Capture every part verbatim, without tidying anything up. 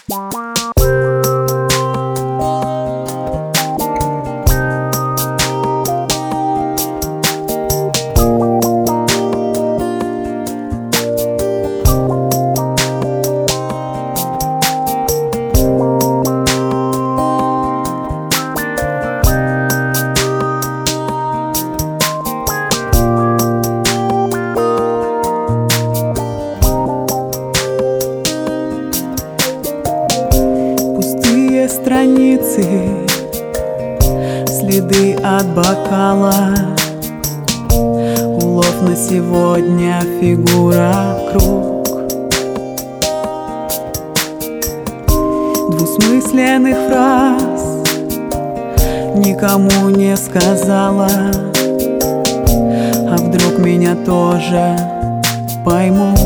Страницы, следы от бокала, улов на сегодня, фигура круг, двусмысленных фраз никому не сказала. А вдруг меня тоже поймут?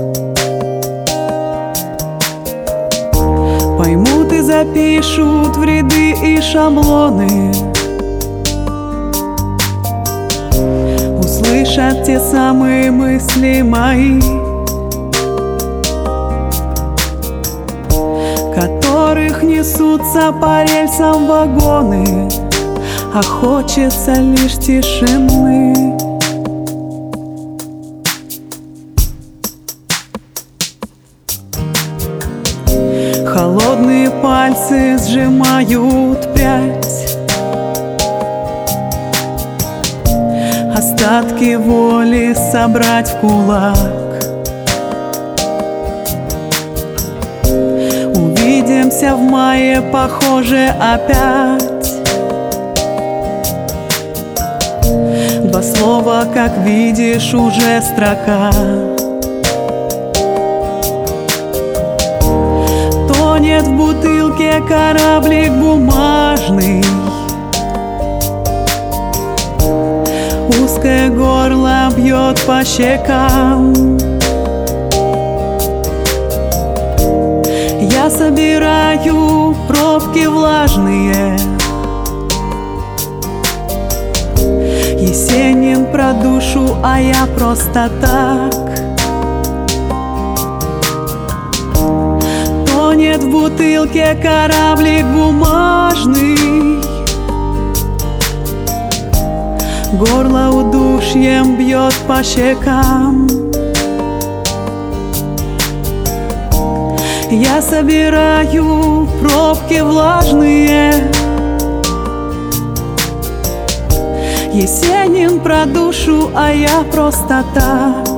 Поймут и запишут в ряды и шаблоны, услышат те самые мысли мои, которых несутся по рельсам вагоны, а хочется лишь тишины. Холодные пальцы сжимают прядь, остатки воли собрать в кулак. Увидимся в мае, похоже, опять. Два слова, как видишь, уже строка. Тонет в бутылке кораблик бумажный, узкое горло бьет по щекам. Я собираю пробки влажные, Есенин про душу, а я просто так. Тонет в бутылке кораблик бумажный, горло удушьем бьет по щекам. Я собираю пробки влажные, Есенин про душу, а я просто так.